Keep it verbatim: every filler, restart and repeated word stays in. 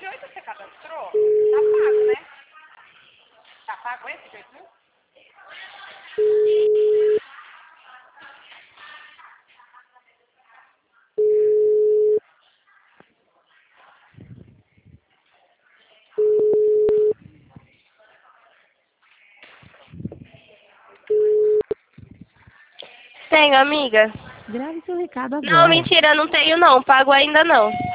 oito você cadastrou? Tá pago, né? Tá pago esse de oito mil? Tenho, amiga. Grave seu recado Não, agora. mentira, não tenho não. Pago ainda não.